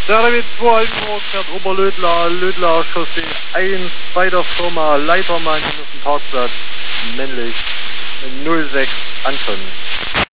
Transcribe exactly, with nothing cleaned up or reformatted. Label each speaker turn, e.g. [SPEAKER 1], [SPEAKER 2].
[SPEAKER 1] Der W zwei Altenburg fährt Oberlödler, Lödler Chaussee eins bei der Firma Leitermann auf dem Parkplatz, männlich null sechs Anton.